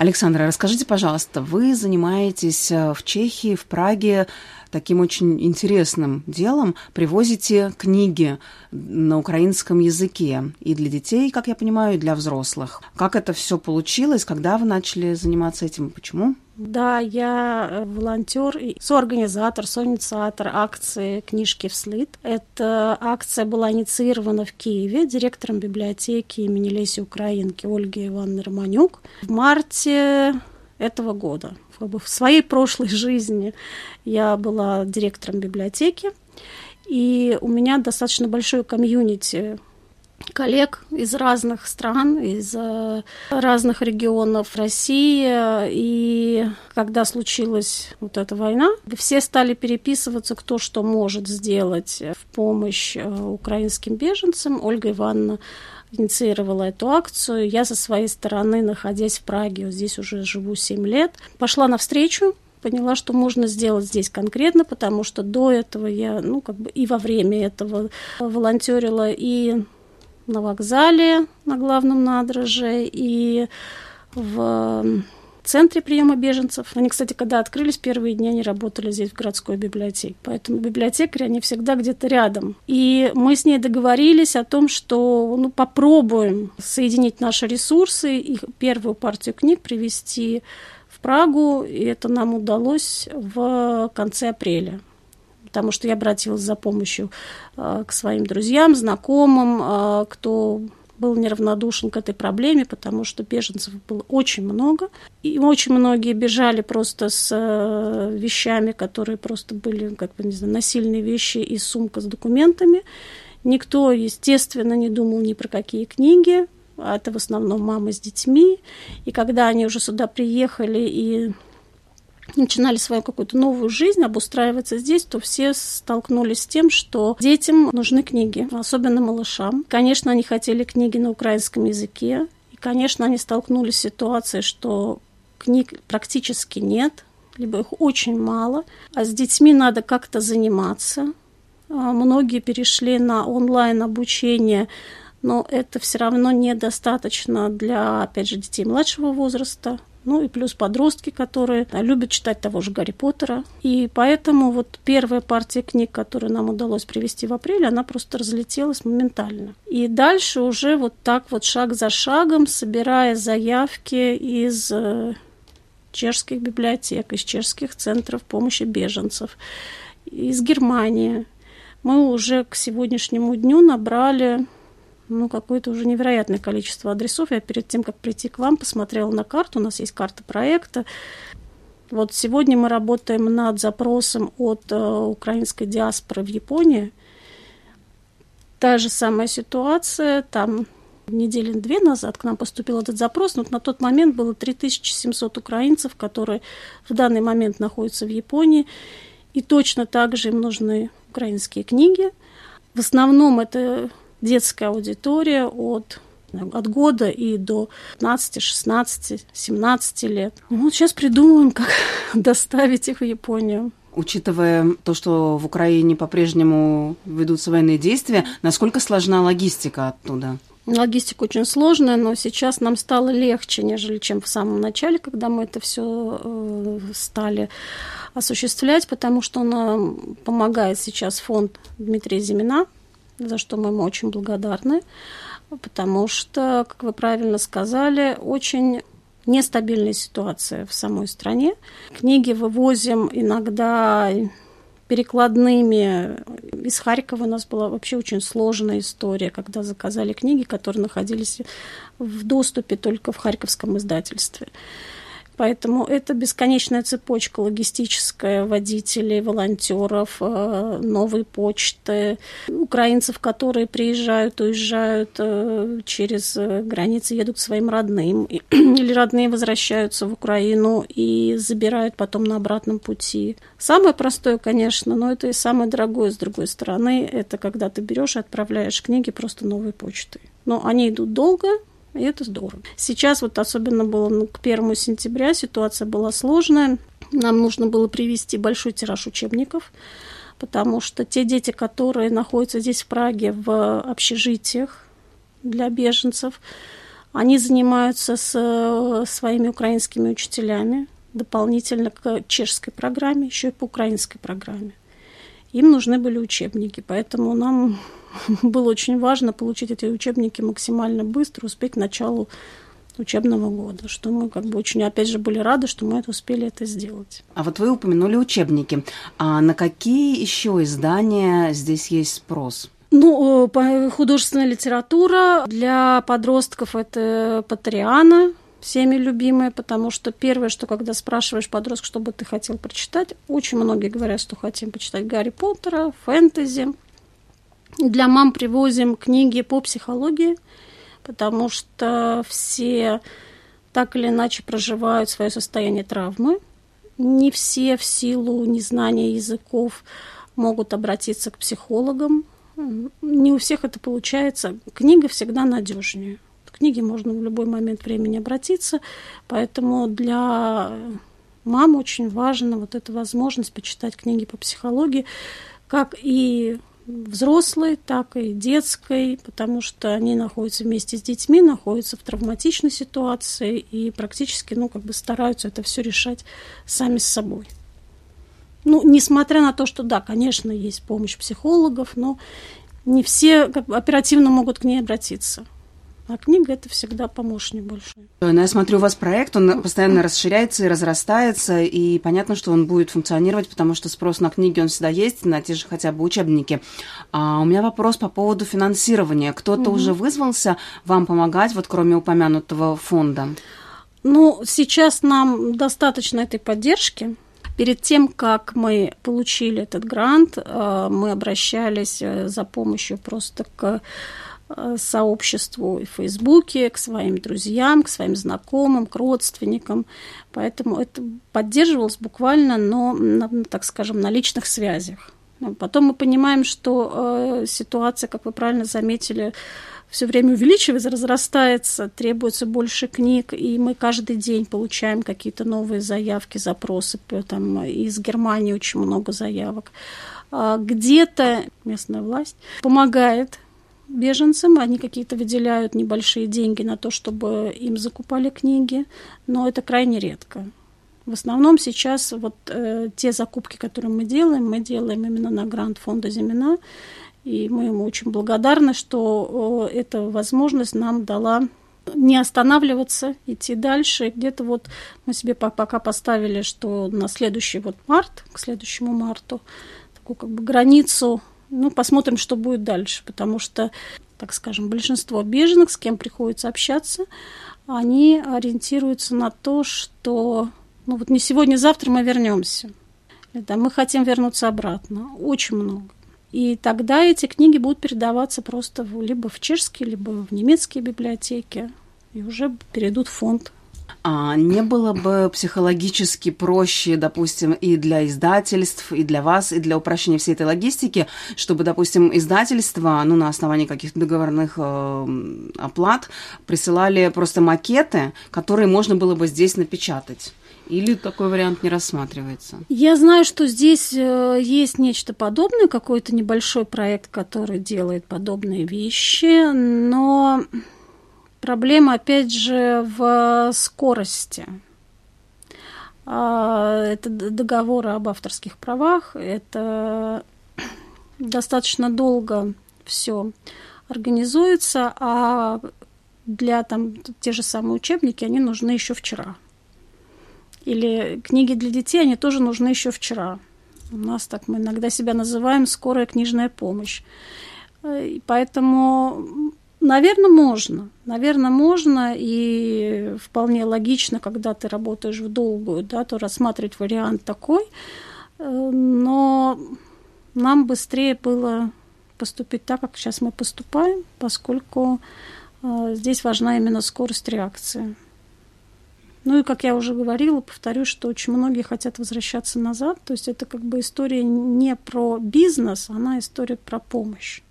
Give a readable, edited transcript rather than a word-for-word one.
Александра, расскажите, пожалуйста, вы занимаетесь в Чехии, в Праге таким очень интересным делом, привозите книги на украинском языке и для детей, как я понимаю, и для взрослых. Как это все получилось, когда вы начали заниматься этим, почему? Да, я волонтер и соорганизатор, соинициатор акции «Книжки вслед». Эта акция была инициирована в Киеве директором библиотеки имени Леси Украинки Ольгой Ивановной Романюк в марте этого года. В своей прошлой жизни я была директором библиотеки, и у меня достаточно большое комьюнити коллег из разных стран, из разных регионов России. И когда случилась вот эта война, все стали переписываться, кто что может сделать в помощь украинским беженцам. Ольга Ивановна инициировала эту акцию. Я со своей стороны, находясь в Праге, вот здесь уже живу 7 лет, пошла навстречу, поняла, что можно сделать здесь конкретно, потому что до этого я, и во время этого волонтерила и на вокзале, на главном набережной, и в центре приема беженцев. Они, кстати, когда открылись первые дни, они работали здесь в городской библиотеке. Поэтому библиотекари, они всегда где-то рядом. И мы с ней договорились о том, что попробуем соединить наши ресурсы и первую партию книг привезти в Прагу. И это нам удалось в конце апреля. Потому что я обратилась за помощью к своим друзьям, знакомым, кто был неравнодушен к этой проблеме, потому что беженцев было очень много. И очень многие бежали просто с вещами, которые просто были, насильные вещи и сумка с документами. Никто, естественно, не думал ни про какие книги. А это в основном мамы с детьми. И когда они уже сюда приехали и начинали свою какую-то новую жизнь, обустраиваться здесь, то все столкнулись с тем, что детям нужны книги, особенно малышам. Конечно, они хотели книги на украинском языке. И, конечно, они столкнулись с ситуацией, что книг практически нет, либо их очень мало. А с детьми надо как-то заниматься. Многие перешли на онлайн-обучение, но это все равно недостаточно для, опять же, детей младшего возраста. И плюс подростки, которые любят читать того же Гарри Поттера. И поэтому вот первая партия книг, которую нам удалось привезти в апреле, она просто разлетелась моментально. И дальше уже вот так вот шаг за шагом, собирая заявки из чешских библиотек, из чешских центров помощи беженцев, из Германии, мы уже к сегодняшнему дню набрали какое-то уже невероятное количество адресов. Я перед тем, как прийти к вам, посмотрела на карту. У нас есть карта проекта. Вот сегодня мы работаем над запросом от украинской диаспоры в Японии. Та же самая ситуация. Там недели 2 назад к нам поступил этот запрос. Но на тот момент было 3700 украинцев, которые в данный момент находятся в Японии. И точно так же им нужны украинские книги. В основном это детская аудитория от года и до 15, 16, 17 лет. Сейчас придумаем, как доставить их в Японию. Учитывая то, что в Украине по-прежнему ведутся военные действия, насколько сложна логистика оттуда? Логистика очень сложная, но сейчас нам стало легче, нежели чем в самом начале, когда мы это все стали осуществлять, потому что нам помогает сейчас фонд Дмитрия Зимина, за что мы ему очень благодарны, потому что, как вы правильно сказали, очень нестабильная ситуация в самой стране. Книги вывозим иногда перекладными. Из Харькова у нас была вообще очень сложная история, когда заказали книги, которые находились в доступе только в харьковском издательстве. Поэтому это бесконечная цепочка логистическая водителей, волонтеров, новой почты, украинцев, которые приезжают, уезжают через границы, едут к своим родным, или родные возвращаются в Украину и забирают потом на обратном пути. Самое простое, конечно, но это и самое дорогое, с другой стороны, это когда ты берешь и отправляешь книги просто новой почтой. Но они идут долго, и это здорово. Сейчас вот особенно было к 1 сентября ситуация была сложная. Нам нужно было привезти большой тираж учебников, потому что те дети, которые находятся здесь в Праге в общежитиях для беженцев, Они занимаются с своими украинскими учителями дополнительно к чешской программе, еще и по украинской программе. Им нужны были учебники, поэтому нам было очень важно получить эти учебники максимально быстро, успеть к началу учебного года, что мы очень, опять же, были рады, что мы успели это сделать. А вот вы упомянули учебники. А на какие еще издания здесь есть спрос? Художественная литература для подростков – это Поттериана, всеми любимая, потому что первое, что когда спрашиваешь подростка, что бы ты хотел прочитать, очень многие говорят, что хотим почитать Гарри Поттера, фэнтези. Для мам привозим книги по психологии, потому что все так или иначе проживают свое состояние травмы. Не все в силу незнания языков могут обратиться к психологам. Не у всех это получается. Книга всегда надежнее. К книге можно в любой момент времени обратиться, поэтому для мам очень важна вот эта возможность почитать книги по психологии, как и взрослой, так и детской, потому что они находятся вместе с детьми, находятся в травматичной ситуации и практически, стараются это все решать сами с собой. Несмотря на то, что, да, конечно, есть помощь психологов, но не все оперативно могут к ней обратиться. А книга – это всегда помощник большой. Я смотрю, у вас проект, он постоянно расширяется и разрастается, и понятно, что он будет функционировать, потому что спрос на книги, он всегда есть, на те же хотя бы учебники. А у меня вопрос по поводу финансирования. Кто-то уже вызвался вам помогать, кроме упомянутого фонда? Сейчас нам достаточно этой поддержки. Перед тем, как мы получили этот грант, мы обращались за помощью просто к сообществу в Фейсбуке, к своим друзьям, к своим знакомым, к родственникам. Поэтому это поддерживалось буквально, так скажем, на личных связях. Потом мы понимаем, что ситуация, как вы правильно заметили, все время увеличивается, разрастается, требуется больше книг, и мы каждый день получаем какие-то новые заявки, запросы. Там из Германии очень много заявок. Где-то местная власть помогает беженцам, они какие-то выделяют небольшие деньги на то, чтобы им закупали книги, но это крайне редко. В основном сейчас те закупки, которые мы делаем именно на грант фонда «Зимина», и мы ему очень благодарны, что эта возможность нам дала не останавливаться, идти дальше. И где-то мы себе пока поставили, что на следующий март, к следующему марту, такую границу. Посмотрим, что будет дальше, потому что, так скажем, большинство беженок, с кем приходится общаться, они ориентируются на то, что не сегодня-завтра мы вернемся. Мы хотим вернуться обратно. Очень много. И тогда эти книги будут передаваться просто либо в чешские, либо в немецкие библиотеки, и уже перейдут в фонд. А не было бы психологически проще, допустим, и для издательств, и для вас, и для упрощения всей этой логистики, чтобы, допустим, издательства, на основании каких-то договорных оплат присылали просто макеты, которые можно было бы здесь напечатать? Или такой вариант не рассматривается? Я знаю, что здесь есть нечто подобное, какой-то небольшой проект, который делает подобные вещи, но проблема, опять же, в скорости. Это договоры об авторских правах, это достаточно долго все организуется, а для те же самые учебники, они нужны еще вчера. Или книги для детей, они тоже нужны еще вчера. У нас так мы иногда себя называем «скорая книжная помощь». И поэтому, наверное, можно, и вполне логично, когда ты работаешь в долгую, то рассматривать вариант такой, но нам быстрее было поступить так, как сейчас мы поступаем, поскольку здесь важна именно скорость реакции. И, как я уже говорила, повторюсь, что очень многие хотят возвращаться назад. То есть это история не про бизнес, она история про помощь.